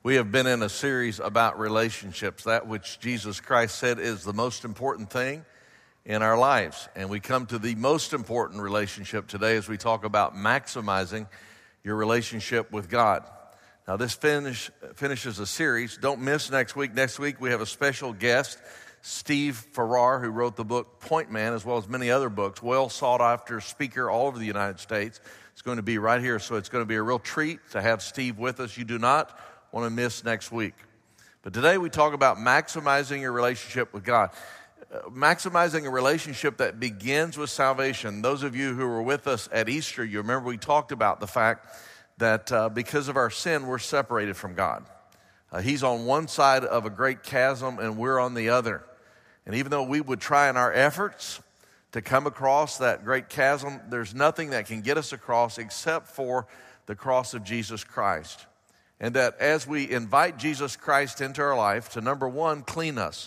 We have been in a series about relationships, that which Jesus Christ said is the most important thing in our lives. And we come to the most important relationship today as we talk about maximizing your relationship with God. Now this finishes a series. Don't miss next week. Next week we have a special guest, Steve Farrar, who wrote the book Point Man, as well as many other books, well sought after speaker all over the United States. It's going to be right here, so it's going to be a real treat to have Steve with us. You do not want to miss next week. But today we talk about maximizing your relationship with God. Maximizing a relationship that begins with salvation. Those of you who were with us at Easter, you remember we talked about the fact that because of our sin, we're separated from God. He's on one side of a great chasm and we're on the other. And even though we would try in our efforts to come across that great chasm, there's nothing that can get us across except for the cross of Jesus Christ. And that as we invite Jesus Christ into our life to, number one, clean us,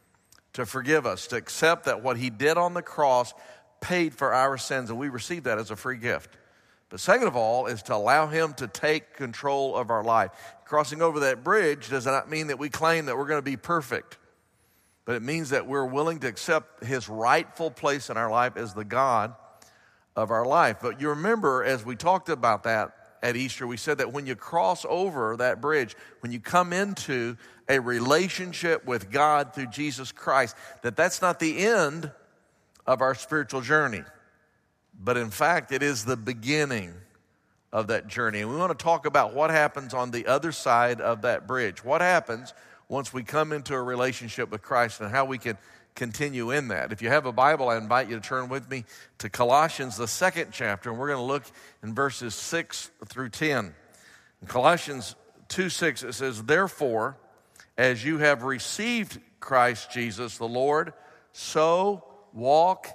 to forgive us, to accept that what he did on the cross paid for our sins, and we receive that as a free gift. But second of all is to allow him to take control of our life. Crossing over that bridge does not mean that we claim that we're going to be perfect, but it means that we're willing to accept his rightful place in our life as the God of our life. But you remember, as we talked about that at Easter, we said that when you cross over that bridge, when you come into a relationship with God through Jesus Christ, that's not the end of our spiritual journey. But in fact, it is the beginning of that journey. And we want to talk about what happens on the other side of that bridge. What happens once we come into a relationship with Christ and how we can continue in that. If you have a Bible, I invite you to turn with me to Colossians, the second chapter, and we're going to look in verses 6 through 10. In Colossians 2:6, it says, "Therefore, as you have received Christ Jesus the Lord, so walk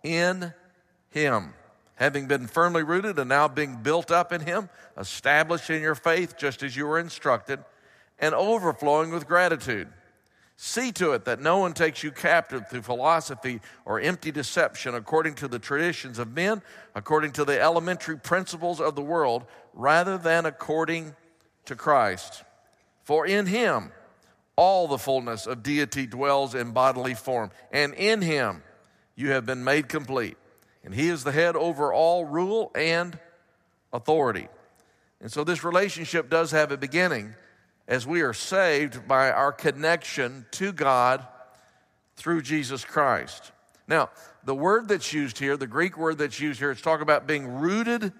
in him, having been firmly rooted and now being built up in him, established in your faith just as you were instructed, and overflowing with gratitude. See to it that no one takes you captive through philosophy or empty deception according to the traditions of men, according to the elementary principles of the world, rather than according to Christ. For in him all the fullness of deity dwells in bodily form, and in him you have been made complete. And he is the head over all rule and authority." And so this relationship does have a beginning as we are saved by our connection to God through Jesus Christ. Now, the word that's used here, the Greek word that's used here, it's talking about being rooted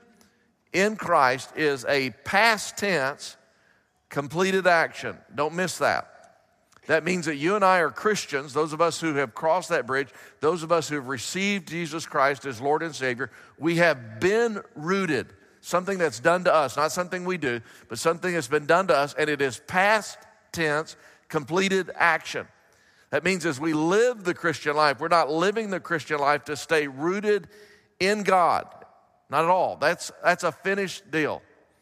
in Christ, is a past tense, completed action. Don't miss that. That means that you and I are Christians, those of us who have crossed that bridge, those of us who have received Jesus Christ as Lord and Savior, we have been rooted. Something that's done to us, not something we do, but something that's been done to us, and it is past tense, completed action. That means as we live the Christian life, we're not living the Christian life to stay rooted in God. Not at all. That's a finished deal.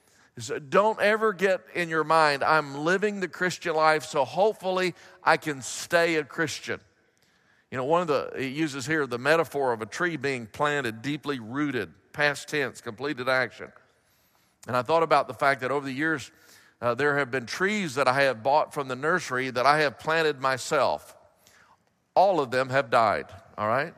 So don't ever get in your mind, I'm living the Christian life, so hopefully I can stay a Christian. You know, he uses here the metaphor of a tree being planted, deeply rooted, past tense, completed action. And I thought about the fact that over the years, there have been trees that I have bought from the nursery that I have planted myself. All of them have died, all right?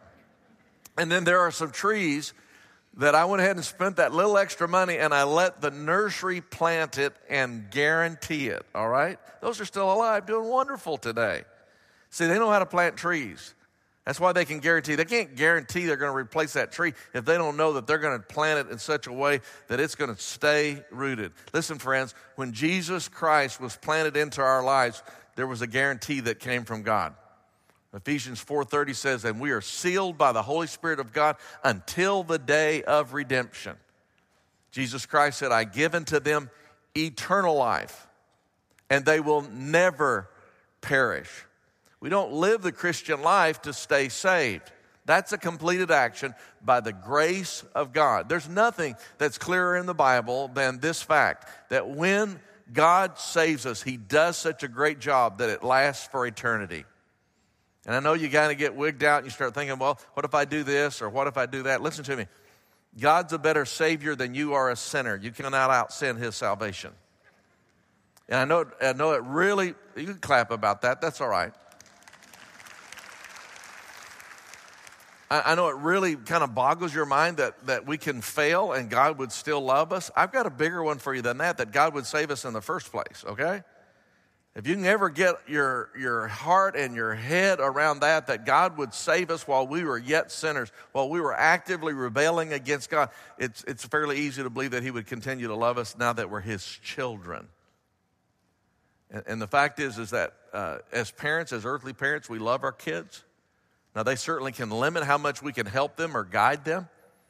And then there are some trees that I went ahead and spent that little extra money and I let the nursery plant it and guarantee it, all right? Those are still alive, doing wonderful today. See, they know how to plant trees. That's why they can guarantee. They can't guarantee they're going to replace that tree if they don't know that they're going to plant it in such a way that it's going to stay rooted. Listen, friends, when Jesus Christ was planted into our lives, there was a guarantee that came from God. Ephesians 4:30 says, "And we are sealed by the Holy Spirit of God until the day of redemption." Jesus Christ said, "I give unto them eternal life, and they will never perish." We don't live the Christian life to stay saved. That's a completed action by the grace of God. There's nothing that's clearer in the Bible than this fact, that when God saves us, he does such a great job that it lasts for eternity. And I know you kind of get wigged out and you start thinking, well, what if I do this or what if I do that? Listen to me. God's a better Savior than you are a sinner. You cannot out-sin his salvation. And I know it really, you can clap about that, that's all right. I know it really kind of boggles your mind that we can fail and God would still love us. I've got a bigger one for you than that God would save us in the first place, okay? If you can ever get your heart and your head around that God would save us while we were yet sinners, while we were actively rebelling against God, it's fairly easy to believe that he would continue to love us now that we're his children. And the fact is that as parents, as earthly parents, we love our kids. Now, they certainly can limit how much we can help them or guide them,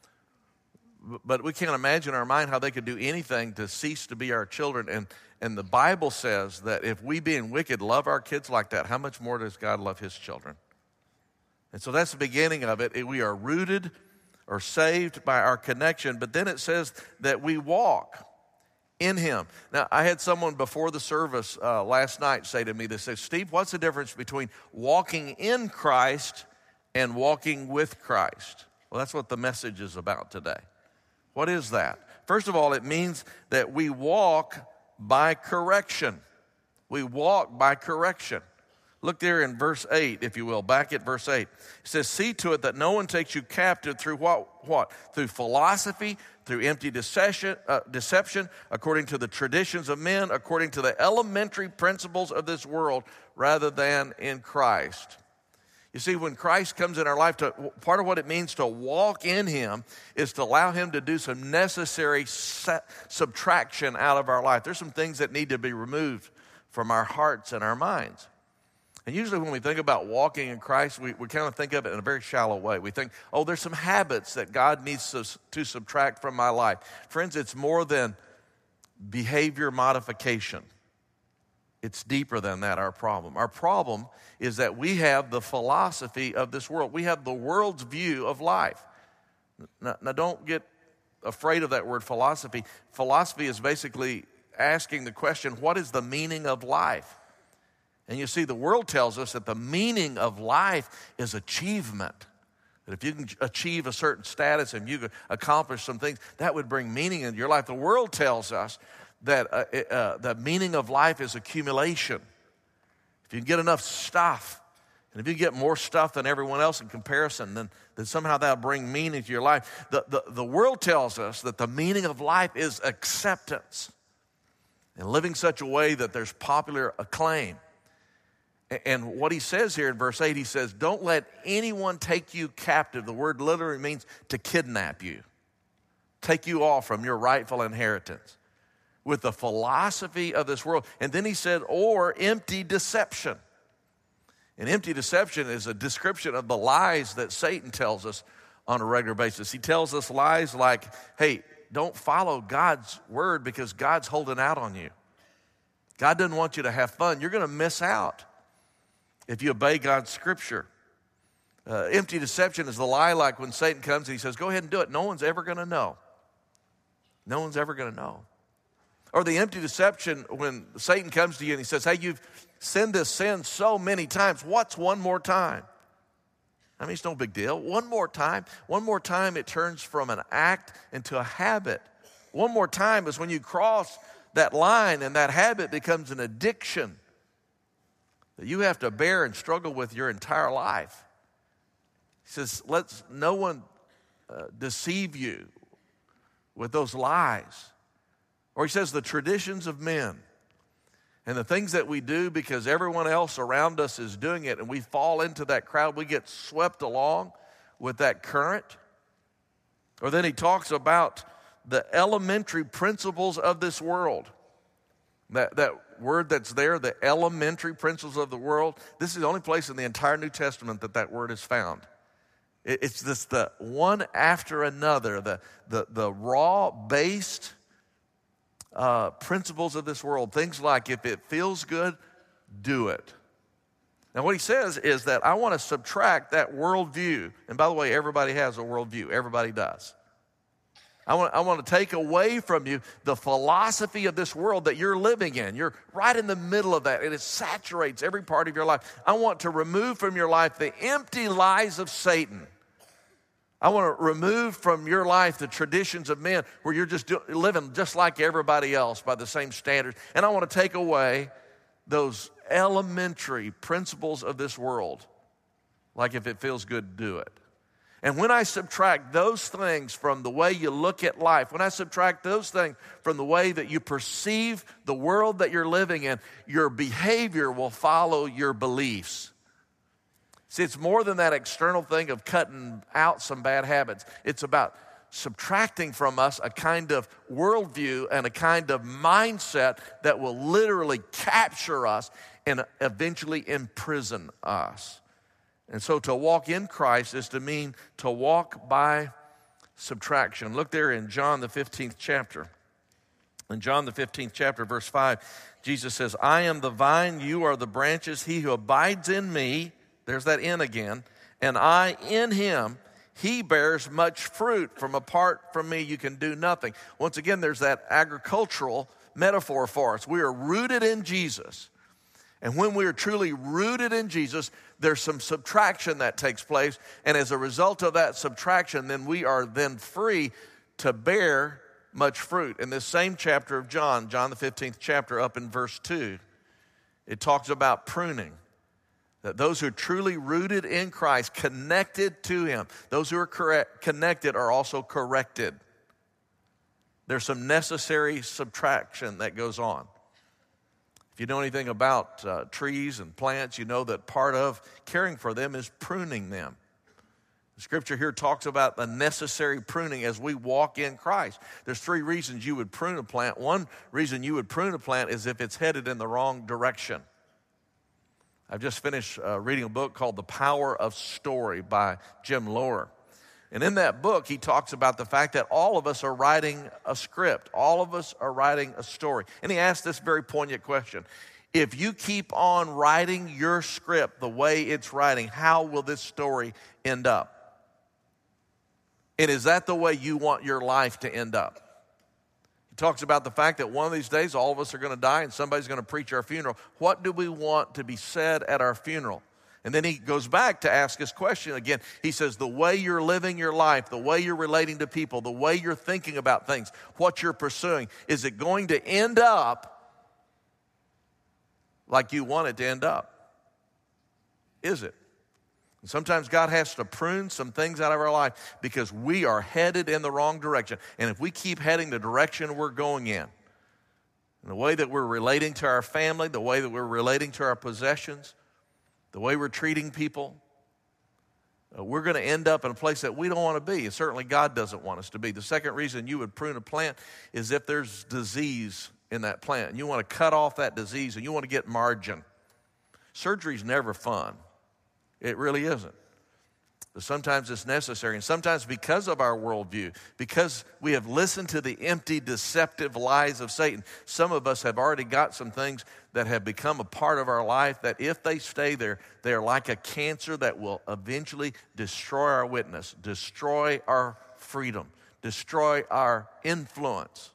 but we can't imagine in our mind how they could do anything to cease to be our children. And the Bible says that if we, being wicked, love our kids like that, how much more does God love his children? And so that's the beginning of it. We are rooted or saved by our connection, but then it says that we walk in him. Now, I had someone before the service last night say to me, they said, Steve, what's the difference between walking in Christ and walking with Christ? Well, that's what the message is about today. What is that? First of all, it means that we walk by correction. We walk by correction. Look there in verse 8, if you will, back at verse 8. It says, see to it that no one takes you captive through what? Through philosophy, through empty deception, according to the traditions of men, according to the elementary principles of this world, rather than in Christ. You see, when Christ comes in our life, part of what it means to walk in him is to allow him to do some necessary subtraction out of our life. There's some things that need to be removed from our hearts and our minds. And usually when we think about walking in Christ, we kind of think of it in a very shallow way. We think, oh, there's some habits that God needs to subtract from my life. Friends, it's more than behavior modification. It's deeper than that, our problem. Our problem is that we have the philosophy of this world. We have the world's view of life. Now don't get afraid of that word philosophy. Philosophy is basically asking the question, what is the meaning of life? And you see, the world tells us that the meaning of life is achievement. That if you can achieve a certain status and you can accomplish some things, that would bring meaning into your life. The world tells us that the meaning of life is accumulation. If you can get enough stuff, and if you get more stuff than everyone else in comparison, then somehow that'll bring meaning to your life. The world tells us that the meaning of life is acceptance and living such a way that there's popular acclaim. And what he says here in verse 8, he says, don't let anyone take you captive. The word literally means to kidnap you, take you off from your rightful inheritance with the philosophy of this world. And then he said, or empty deception. And empty deception is a description of the lies that Satan tells us on a regular basis. He tells us lies like, hey, don't follow God's word because God's holding out on you. God doesn't want you to have fun. You're going to miss out if you obey God's scripture. Empty deception is the lie like when Satan comes and he says, go ahead and do it. No one's ever going to know. No one's ever going to know. Or the empty deception when Satan comes to you and he says, hey, you've sinned this sin so many times. What's one more time? I mean, it's no big deal. One more time. One more time, it turns from an act into a habit. One more time is when you cross that line and that habit becomes an addiction that you have to bear and struggle with your entire life. He says, let no one deceive you with those lies. Or he says the traditions of men and the things that we do because everyone else around us is doing it and we fall into that crowd, we get swept along with that current. Or then he talks about the elementary principles of this world. That word that's there, the elementary principles of the world, this is the only place in the entire New Testament that word is found. It's just the one after another, the raw-based principles of this world. Things like if it feels good, do it. Now what he says is that I want to subtract that worldview. And by the way, everybody has a worldview. Everybody does. I want to take away from you the philosophy of this world that you're living in. You're right in the middle of that, and it saturates every part of your life. I want to remove from your life the empty lies of Satan. I want to remove from your life the traditions of men where you're just living just like everybody else by the same standards. And I want to take away those elementary principles of this world, like if it feels good, do it. And when I subtract those things from the way you look at life, when I subtract those things from the way that you perceive the world that you're living in, your behavior will follow your beliefs. See, it's more than that external thing of cutting out some bad habits. It's about subtracting from us a kind of worldview and a kind of mindset that will literally capture us and eventually imprison us. And so to walk in Christ is to mean to walk by subtraction. Look there in John the 15th chapter. In John the 15th chapter, verse 5, Jesus says, I am the vine, you are the branches. He who abides in me, there's that in again, and I in him, he bears much fruit. From apart from me, you can do nothing. Once again, there's that agricultural metaphor for us. We are rooted in Jesus. And when we are truly rooted in Jesus, there's some subtraction that takes place. And as a result of that subtraction, then we are then free to bear much fruit. In this same chapter of John, John the 15th chapter, up in verse 2, it talks about pruning. That those who are truly rooted in Christ, connected to him, those who are connected are also corrected. There's some necessary subtraction that goes on. If you know anything about trees and plants, you know that part of caring for them is pruning them. The scripture here talks about the necessary pruning as we walk in Christ. There's 3 reasons you would prune a plant. One reason you would prune a plant is if it's headed in the wrong direction. I've just finished reading a book called The Power of Story by Jim Loehr. And in that book, he talks about the fact that all of us are writing a script. All of us are writing a story. And he asked this very poignant question. If you keep on writing your script the way it's writing, how will this story end up? And is that the way you want your life to end up? He talks about the fact that one of these days all of us are going to die and somebody's going to preach our funeral. What do we want to be said at our funeral? And then he goes back to ask his question again. He says, the way you're living your life, the way you're relating to people, the way you're thinking about things, what you're pursuing, is it going to end up like you want it to end up? Is it? And sometimes God has to prune some things out of our life because we are headed in the wrong direction. And if we keep heading the direction we're going in the way that we're relating to our family, the way that we're relating to our possessions, the way we're treating people, we're going to end up in a place that we don't want to be. And certainly God doesn't want us to be. The second reason you would prune a plant is if there's disease in that plant. And you want to cut off that disease and you want to get margin. Surgery's never fun. It really isn't. But sometimes it's necessary. And sometimes because of our worldview, because we have listened to the empty, deceptive lies of Satan, some of us have already got some things that have become a part of our life that if they stay there, they are like a cancer that will eventually destroy our witness, destroy our freedom, destroy our influence.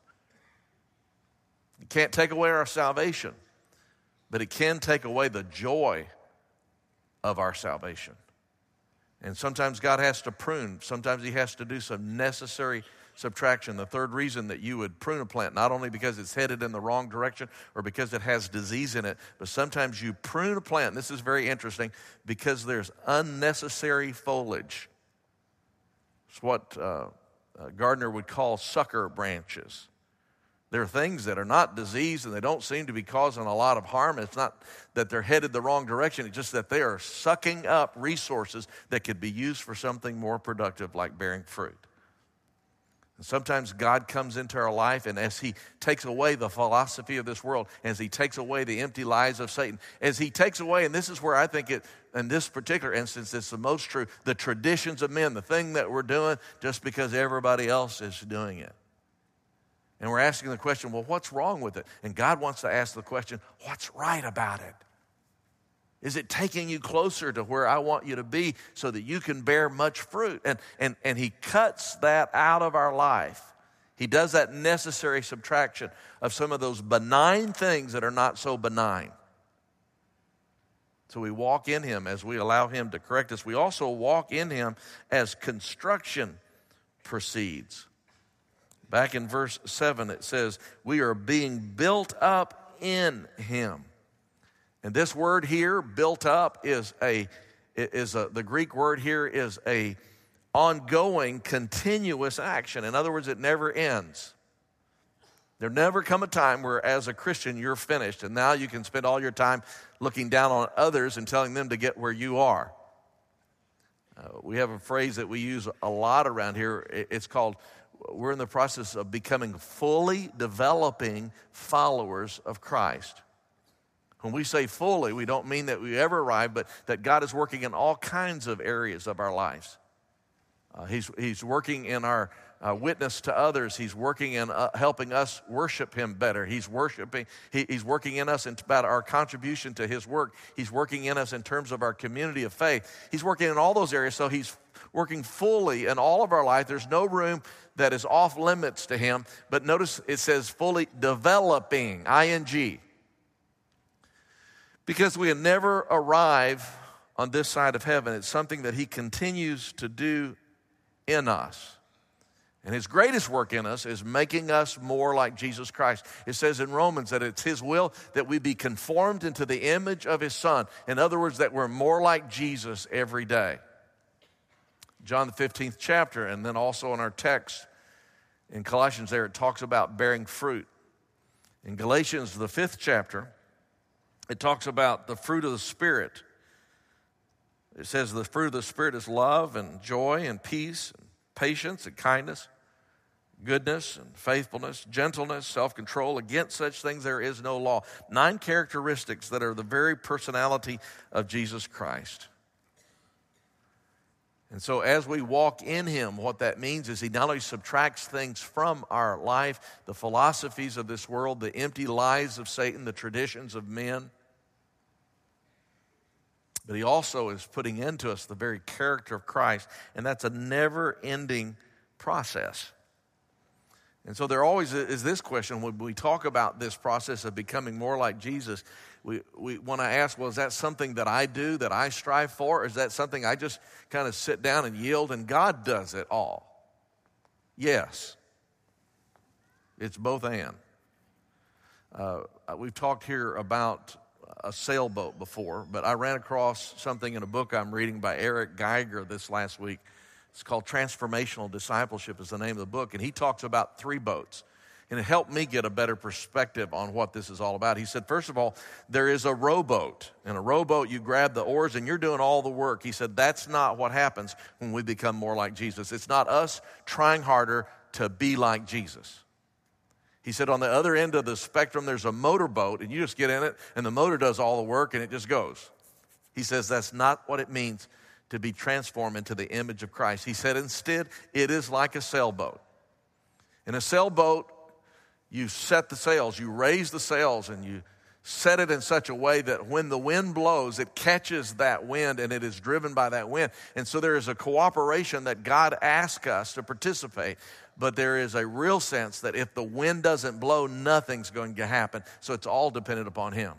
It can't take away our salvation, but it can take away the joy of our salvation. And sometimes God has to prune. Sometimes he has to do some necessary subtraction. The third reason that you would prune a plant, not only because it's headed in the wrong direction or because it has disease in it, but sometimes you prune a plant, and this is very interesting, because there's unnecessary foliage. It's what Gardner would call sucker branches. There are things that are not diseased and they don't seem to be causing a lot of harm. It's not that they're headed the wrong direction. It's just that they are sucking up resources that could be used for something more productive like bearing fruit. And sometimes God comes into our life, and as he takes away the philosophy of this world, as he takes away the empty lies of Satan, as he takes away, and this is where I think it, in this particular instance, it's the most true, the traditions of men, the thing that we're doing just because everybody else is doing it. And we're asking the question, well, what's wrong with it? And God wants to ask the question, what's right about it? Is it taking you closer to where I want you to be so that you can bear much fruit? And he cuts that out of our life. He does that necessary subtraction of some of those benign things that are not so benign. So we walk in him as we allow him to correct us. We also walk in him as construction proceeds. Back in verse 7, it says, we are being built up in him. And this word here, built up, the Greek word here is a ongoing, continuous action. In other words, it never ends. There never come a time where as a Christian you're finished and now you can spend all your time looking down on others and telling them to get where you are. We have a phrase that we use a lot around here. It's called, we're in the process of becoming fully developing followers of Christ. When we say fully, we don't mean that we ever arrive, but that God is working in all kinds of areas of our lives. He's working in our witness to others. He's working in helping us worship him better. He's working in us about our contribution to his work. He's working in us in terms of our community of faith. He's working in all those areas, so he's working fully in all of our life. There's no room that is off limits to him. But notice it says fully developing, ing. Because we never arrive on this side of heaven. It's something that he continues to do in us. And his greatest work in us is making us more like Jesus Christ. It says in Romans that it's his will that we be conformed into the image of his Son. In other words, that we're more like Jesus every day. John the 15th chapter, and then also in our text in Colossians there, it talks about bearing fruit. In Galatians the 5th chapter, it talks about the fruit of the Spirit. It says the fruit of the Spirit is love and joy and peace and patience and kindness, goodness and faithfulness, gentleness, self-control. Against such things there is no law. 9 characteristics that are the very personality of Jesus Christ. And so as we walk in him, what that means is he not only subtracts things from our life, the philosophies of this world, the empty lies of Satan, the traditions of men, but he also is putting into us the very character of Christ, and that's a never-ending process. And so there always is this question, when we talk about this process of becoming more like Jesus, we want to ask, well, is that something that I do, that I strive for? Or is that something I just kind of sit down and yield and God does it all? Yes. It's both and. We've talked here about a sailboat before, but I ran across something in a book I'm reading by Eric Geiger this last week. It's called Transformational Discipleship is the name of the book, and he talks about 3 boats. And it helped me get a better perspective on what this is all about. He said, first of all, there is a rowboat. In a rowboat, you grab the oars and you're doing all the work. He said, that's not what happens when we become more like Jesus. It's not us trying harder to be like Jesus. He said, on the other end of the spectrum, there's a motorboat, and you just get in it, and the motor does all the work, and it just goes. He says, that's not what it means to be transformed into the image of Christ. He said, instead, it is like a sailboat. In a sailboat, you set the sails, you raise the sails, and you set it in such a way that when the wind blows, it catches that wind and it is driven by that wind. And so there is a cooperation that God asks us to participate, but there is a real sense that if the wind doesn't blow, nothing's going to happen. So it's all dependent upon him.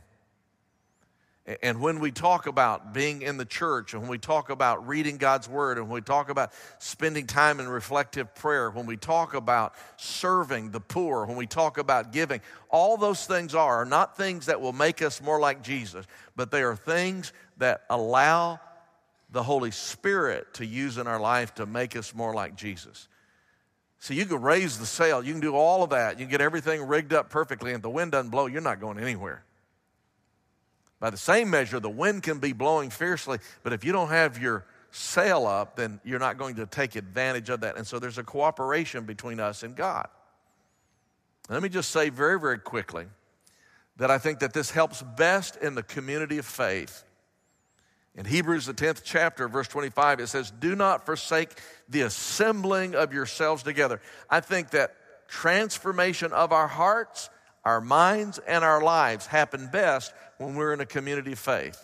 And when we talk about being in the church, and when we talk about reading God's word, and when we talk about spending time in reflective prayer, when we talk about serving the poor, when we talk about giving, all those things are not things that will make us more like Jesus, but they are things that allow the Holy Spirit to use in our life to make us more like Jesus. So you can raise the sail, you can do all of that, you can get everything rigged up perfectly, and if the wind doesn't blow, you're not going anywhere. By the same measure, the wind can be blowing fiercely, but if you don't have your sail up, then you're not going to take advantage of that. And so there's a cooperation between us and God. And let me just say very, very quickly that I think that this helps best in the community of faith. In Hebrews, the 10th chapter, verse 25, it says, do not forsake the assembling of yourselves together. I think that transformation of our hearts, our minds, and our lives happen best when we're in a community of faith.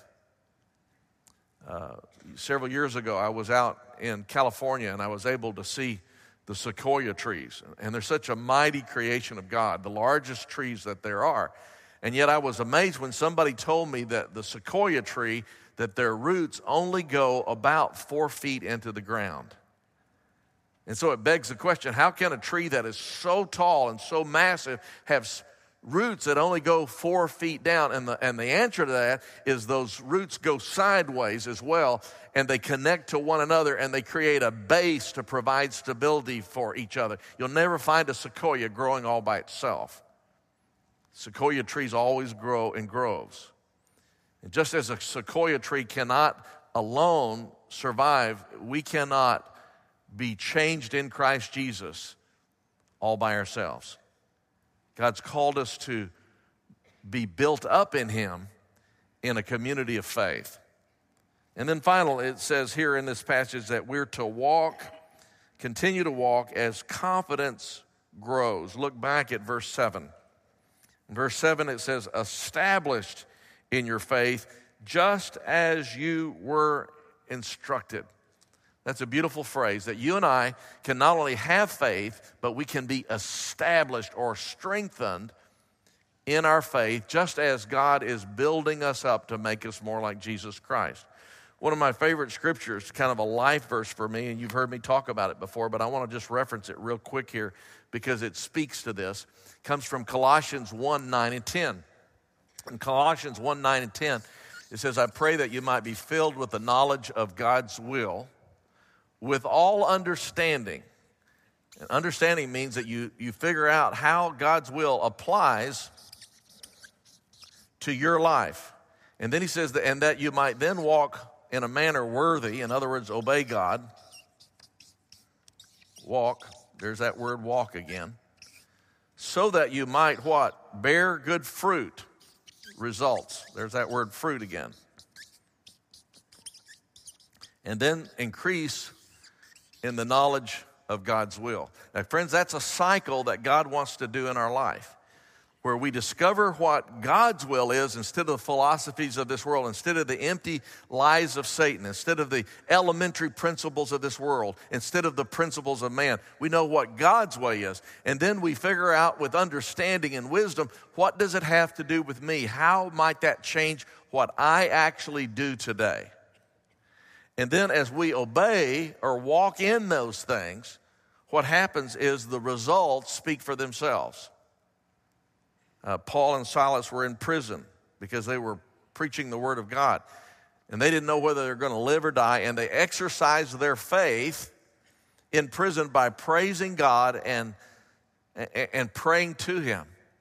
Several years ago, I was out in California, and I was able to see the sequoia trees. And they're such a mighty creation of God, the largest trees that there are. And yet I was amazed when somebody told me that the sequoia tree, that their roots only go about 4 feet into the ground. And so it begs the question, how can a tree that is so tall and so massive have roots that only go 4 feet down? And the answer to that is those roots go sideways as well, and they connect to one another, and they create a base to provide stability for each other. You'll never find a sequoia growing all by itself. Sequoia trees always grow in groves. And just as a sequoia tree cannot alone survive, we cannot be changed in Christ Jesus all by ourselves. God's called us to be built up in Him in a community of faith. And then finally, it says here in this passage that we're to continue to walk as confidence grows. Look back at verse 7. In verse 7, it says, established in your faith, just as you were instructed. That's a beautiful phrase, that you and I can not only have faith, but we can be established or strengthened in our faith, just as God is building us up to make us more like Jesus Christ. One of my favorite scriptures, kind of a life verse for me, and you've heard me talk about it before, but I want to just reference it real quick here because it speaks to this. It comes from Colossians 1, 9 and 10. In Colossians 1, 9 and 10, it says, I pray that you might be filled with the knowledge of God's will, with all understanding. And understanding means that you figure out how God's will applies to your life. And then he says, and that you might then walk in a manner worthy, in other words, obey God. Walk, there's that word walk again. So that you might what? Bear good fruit, results. There's that word fruit again. And then increase in the knowledge of God's will. Now, friends, that's a cycle that God wants to do in our life, where we discover what God's will is instead of the philosophies of this world, instead of the empty lies of Satan, instead of the elementary principles of this world, instead of the principles of man. We know what God's way is. And then we figure out with understanding and wisdom, what does it have to do with me? How might that change what I actually do today? And then as we obey or walk in those things, what happens is the results speak for themselves. Paul and Silas were in prison because they were preaching the word of God. And they didn't know whether they were going to live or die. And they exercised their faith in prison by praising God and praying to Him.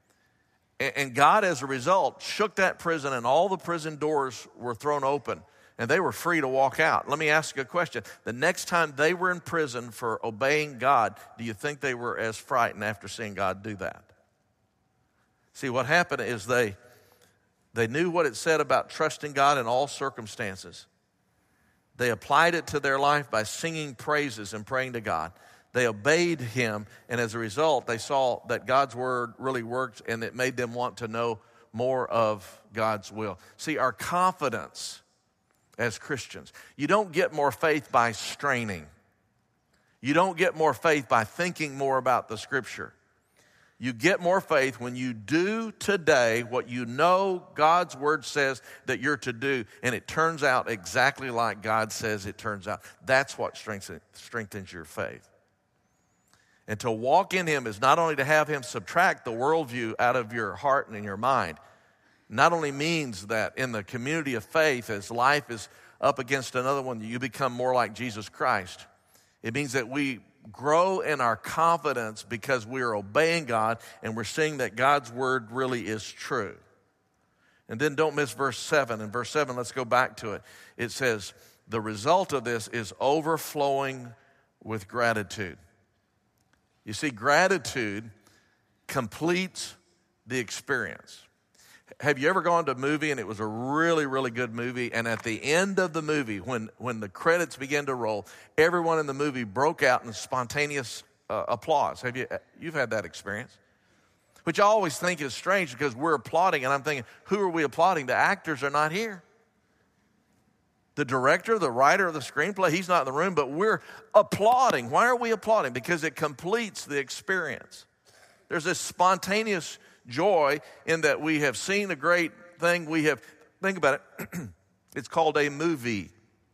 And God, as a result, shook that prison, and all the prison doors were thrown open. And they were free to walk out. Let me ask you a question. The next time they were in prison for obeying God, do you think they were as frightened after seeing God do that? See, what happened is they knew what it said about trusting God in all circumstances. They applied it to their life by singing praises and praying to God. They obeyed Him, and as a result, they saw that God's word really worked, and it made them want to know more of God's will. See, our confidence as Christians, you don't get more faith by straining. You don't get more faith by thinking more about the Scripture. You get more faith when you do today what you know God's word says that you're to do, and it turns out exactly like God says it turns out. That's what strengthens your faith. And to walk in Him is not only to have Him subtract the worldview out of your heart and in your mind. Not only means that in the community of faith, as life is up against another one, you become more like Jesus Christ. It means that we grow in our confidence because we are obeying God and we're seeing that God's word really is true. And then don't miss verse 7. In verse 7, let's go back to it. It says, the result of this is overflowing with gratitude. You see, gratitude completes the experience. Have you ever gone to a movie and it was a really, really good movie, and at the end of the movie, when the credits began to roll, everyone in the movie broke out in spontaneous applause? You've had that experience? Which I always think is strange because we're applauding, and I'm thinking, who are we applauding? The actors are not here. The director, the writer of the screenplay, he's not in the room, but we're applauding. Why are we applauding? Because it completes the experience. There's this spontaneous joy in that we have seen a great thing. Think about it. It's called a movie.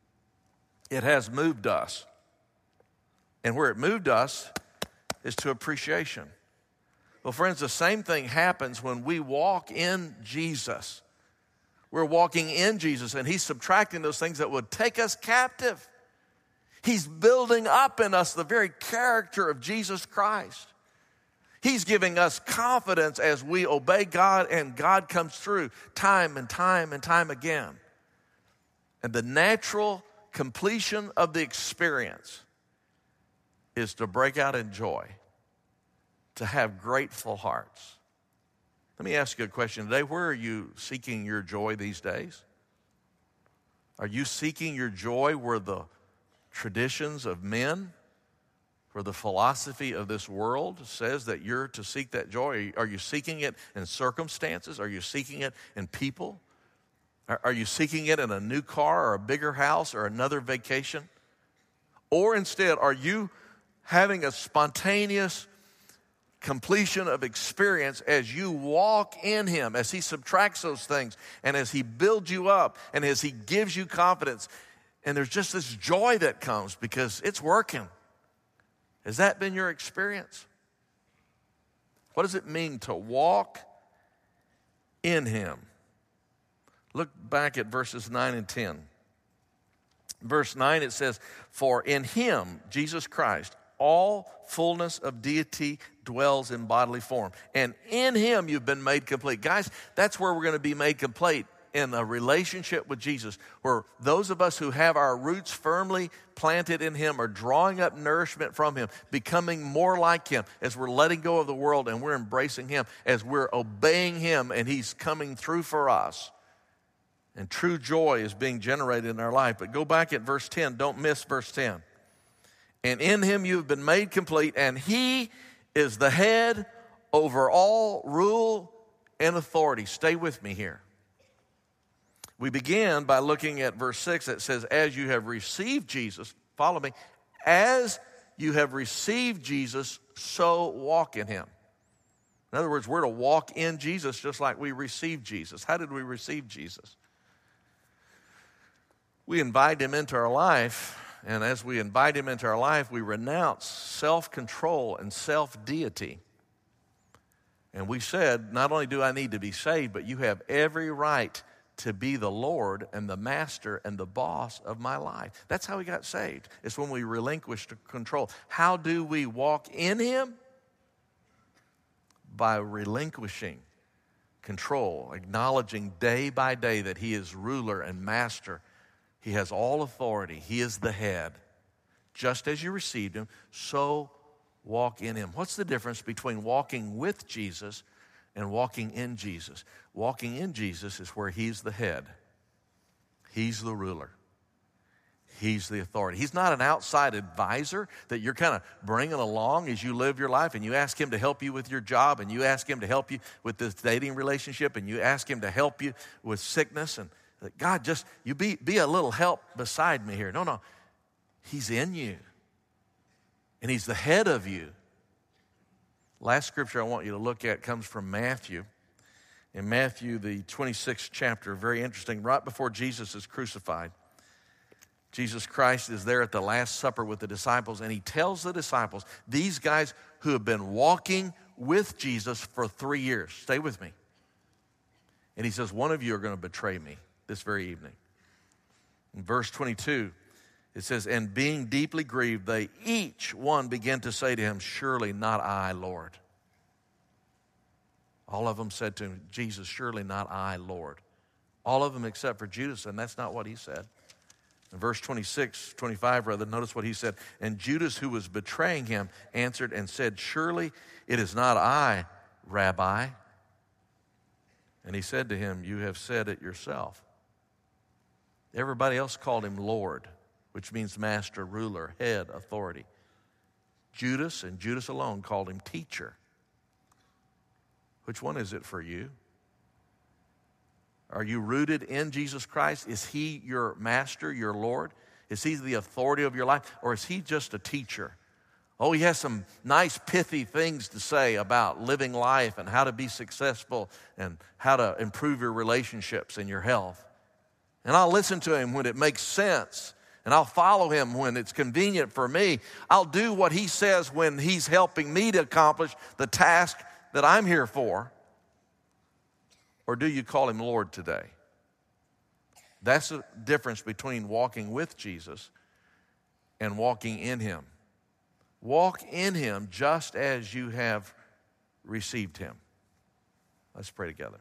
It has moved us. And where it moved us is to appreciation. Well, friends, the same thing happens when we walk in Jesus. We're walking in Jesus, and he's subtracting those things that would take us captive. He's building up in us the very character of Jesus Christ. He's giving us confidence as we obey God, and God comes through time and time and time again. And the natural completion of the experience is to break out in joy, to have grateful hearts. Let me ask you a question today. Where are you seeking your joy these days? Are you seeking your joy where the traditions of men, where the philosophy of this world says that you're to seek that joy? Are you seeking it in circumstances? Are you seeking it in people? Are you seeking it in a new car or a bigger house or another vacation? Or instead, are you having a spontaneous completion of experience as you walk in him, as he subtracts those things, and as he builds you up, and as he gives you confidence? And there's just this joy that comes because it's working. Has that been your experience? What does it mean to walk in him? Look back at verses 9 and 10. Verse 9, it says, "For in him, Jesus Christ, all fullness of deity dwells in bodily form. And in him you've been made complete." Guys, that's where we're going to be made complete, in a relationship with Jesus, where those of us who have our roots firmly planted in him are drawing up nourishment from him, becoming more like him as we're letting go of the world and we're embracing him, as we're obeying him and he's coming through for us. And true joy is being generated in our life. But go back at verse 10. Don't miss verse 10. "And in him you have been made complete, and he is the head over all rule and authority." Stay with me here. We began by looking at verse 6 that says, "As you have received Jesus," follow me, "as you have received Jesus, so walk in him." In other words, we're to walk in Jesus just like we received Jesus. How did we receive Jesus? We invite him into our life, and as we invite him into our life, we renounce self-control and self-deity. And we said, not only do I need to be saved, but you have every right to be the Lord and the master and the boss of my life. That's how we got saved. It's when we relinquished control. How do we walk in him? By relinquishing control, acknowledging day by day that he is ruler and master. He has all authority. He is the head. Just as you received him, so walk in him. What's the difference between walking with Jesus and walking in Jesus? Walking in Jesus is where he's the head. He's the ruler. He's the authority. He's not an outside advisor that you're kind of bringing along as you live your life, and you ask him to help you with your job, and you ask him to help you with this dating relationship, and you ask him to help you with sickness, and God, just you be a little help beside me here. No. He's in you. And he's the head of you. Last scripture I want you to look at comes from Matthew. In Matthew, the 26th chapter, very interesting, right before Jesus is crucified. Jesus Christ is there at the Last Supper with the disciples, and he tells the disciples, these guys who have been walking with Jesus for 3 years, stay with me. And he says, one of you are going to betray me this very evening. In verse 22, it says, "And being deeply grieved, they each one began to say to him, 'Surely not I, Lord.'" All of them said to him, "Jesus, surely not I, Lord." All of them except for Judas, and that's not what he said. In verse 25, notice what he said. "And Judas, who was betraying him, answered and said, 'Surely it is not I, Rabbi.' And he said to him, 'You have said it yourself.'" Everybody else called him Lord, which means master, ruler, head, authority. Judas, and Judas alone, called him teacher. Which one is it for you? Are you rooted in Jesus Christ? Is he your master, your Lord? Is he the authority of your life? Or is he just a teacher? Oh, he has some nice pithy things to say about living life and how to be successful and how to improve your relationships and your health. And I'll listen to him when it makes sense, and I'll follow him when it's convenient for me. I'll do what he says when he's helping me to accomplish the task that I'm here for. Or do you call him Lord today? That's the difference between walking with Jesus and walking in him. Walk in him just as you have received him. Let's pray together.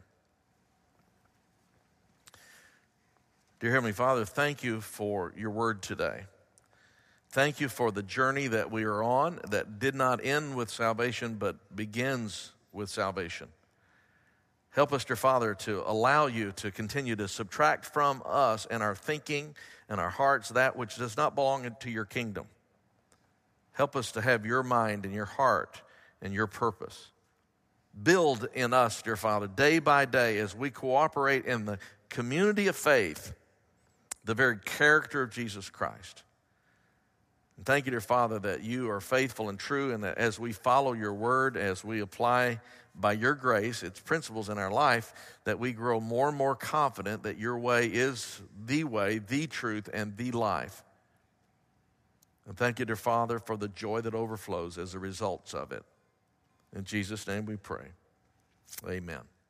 Dear Heavenly Father, thank you for your word today. Thank you for the journey that we are on that did not end with salvation but begins with salvation. Help us, dear Father, to allow you to continue to subtract from us and our thinking and our hearts that which does not belong to your kingdom. Help us to have your mind and your heart and your purpose. Build in us, dear Father, day by day as we cooperate in the community of faith, the very character of Jesus Christ. And thank you, dear Father, that you are faithful and true, and that as we follow your word, as we apply by your grace its principles in our life, that we grow more and more confident that your way, the truth, and the life. And thank you, dear Father, for the joy that overflows as a result of it. In Jesus' name we pray. Amen.